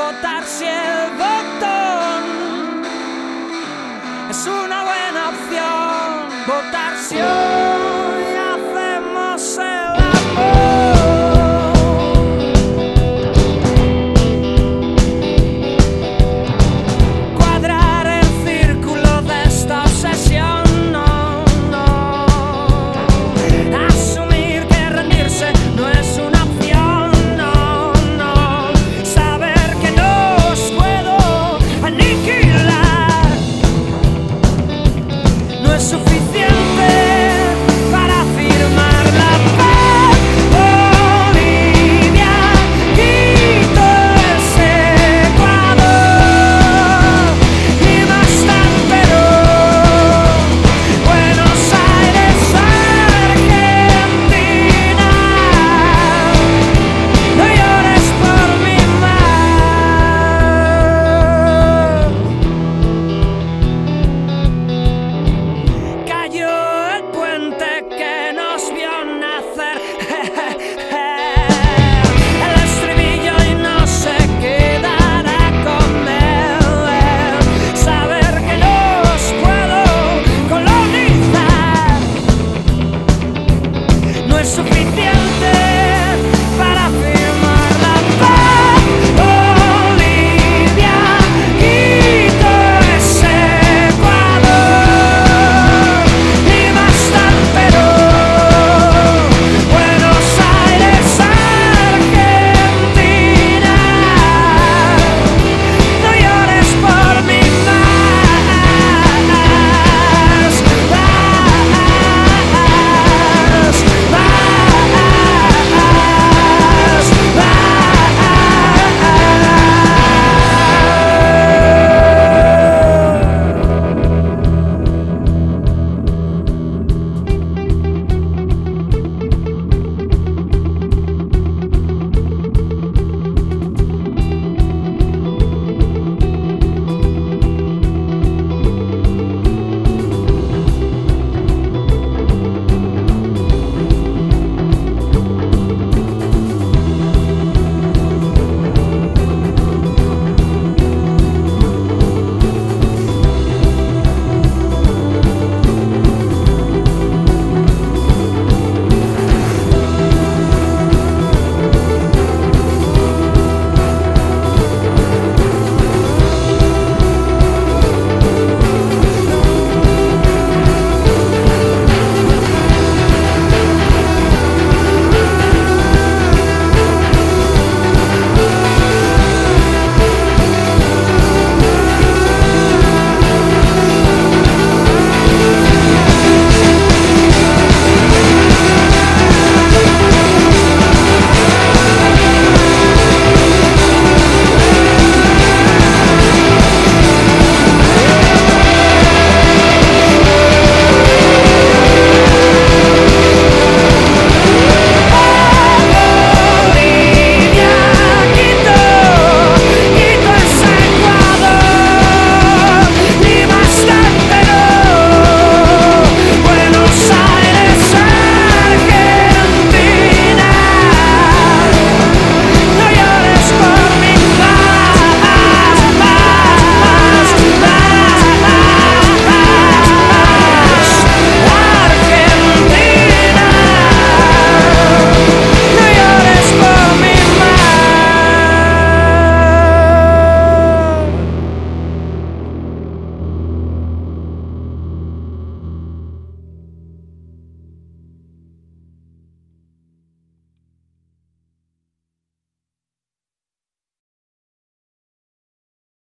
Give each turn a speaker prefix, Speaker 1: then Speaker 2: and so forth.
Speaker 1: votar si el botón es una buena opción. Votar si hoy hacemos el amor. Cuadrar el círculo de esta obsesión, no, no. Asumir que rendirse no es una opción, no, no. Saber que no os puedo aniquilar no es suficiente para firmar la paz. Bolivia, Quito, ese Ecuador y más tan Perú, Buenos Aires, Argentina. No llores por mi mar. Cayó el puente que nos vio nacer. El estribillo y no se quedará con él. Saber que no os puedo colonizar no es suficiente